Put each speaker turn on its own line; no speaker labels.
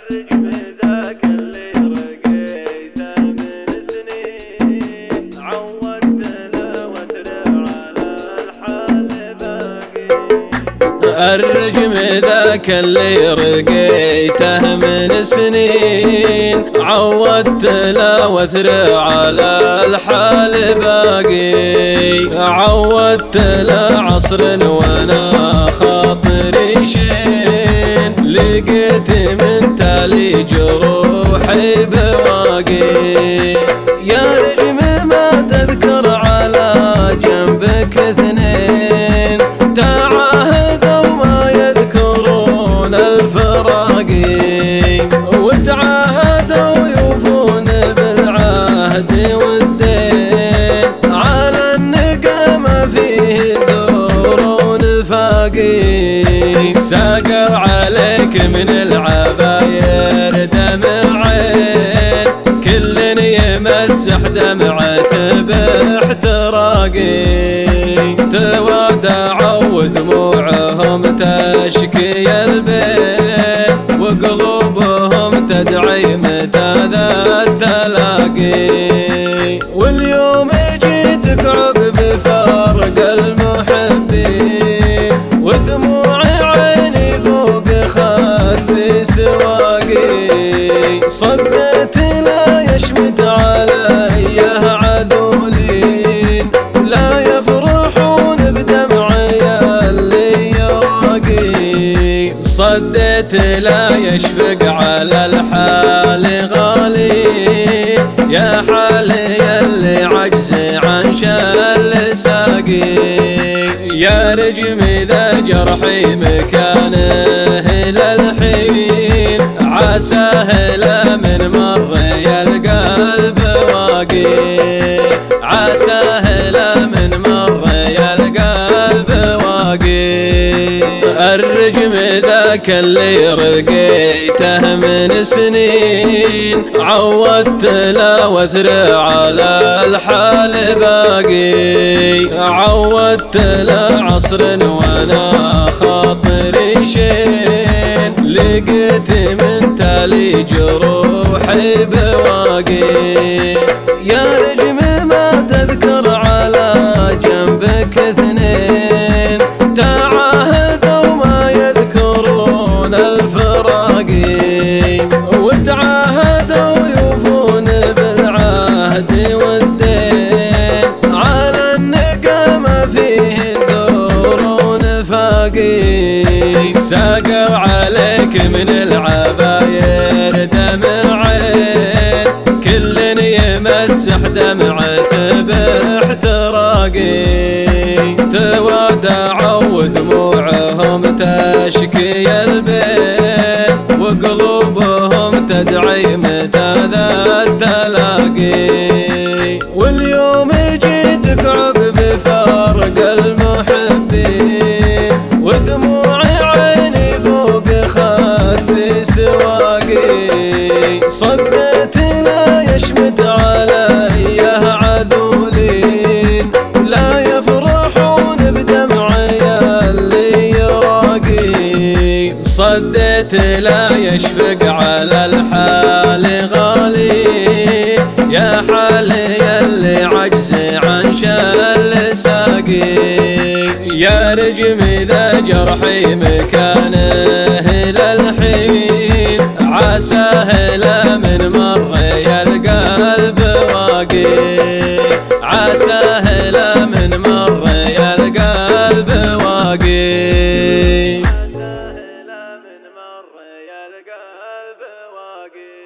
الرجم ذاك اللي رقيته من سنين، عودت له وتر على الحال باقي. الرجم ذاك اللي رقيته من سنين، عودت له وتر على الحال باقي. عودت له عصر وانا خاطري شين، لقيت من تالي جروحي بواقي. يا رجم ما تذكر على جنبك اثنين، تعاهدوا ما يذكرون الفراقي، وتعاهدوا يوفون بالعهد والدين، على النقا فيه زور ونفاقي. ساقوا عليك من العباير دمعين، كل يمسح دمعته باحتراقي. تودعوا ودموعهم تشكي البين، وقلوبهم تدعي متى ذا التلاقي. واليوم جيتك عقب فارق المحبين، ودموع عيني فوق خدي سواقي. صدت لا يشمت علي عذولين، لا يفرحون بدمعي اللي يراقي. صدت لا يشفق على الحال غالي، يا حالي اللي عجزي عن شال ساقي. يا رجم ذا جرحي مكانه للحين، عساه لا من مر يلقى البواقي. عساه لا من مر يلقى البواقي. الرجم ذاك اللي رقيته من سنين، عودت له وتر على الحال باقي. عودت له عصر وانا خاطري شين، لقيت من تالي جروحي بواقي. يا رجم ما تذكر على جنبك اثنين، تعاهدوا ما يذكرون الفراقي، وتعاهدوا يوفون بالعهد والدين، على النقا ما فيه زور ونفاقي. ساقوا عليك من العباير دمعين، كل يمسح دمعته باحتراقي. تودعوا ودموعهم تشكي البين، وقلوبهم تدعي متى ذا التلاقي. واليوم جيتك عقب فارق المحبين، ودموع عيني فوق خدي سواقي. صدت لا يشمت علي عذولين، لا يفرحون بدمعي اللي يراقي. صدت لا يشفق على الحال غالي، يا حالي اللي عجزي عن شال ساقي. يا رجم ذا جرحي مكانه للحين، عساه لا من مر يلقى البواقي. عساه لا من مر يلقى البواقي. عساه لا من مر يلقى البواقي.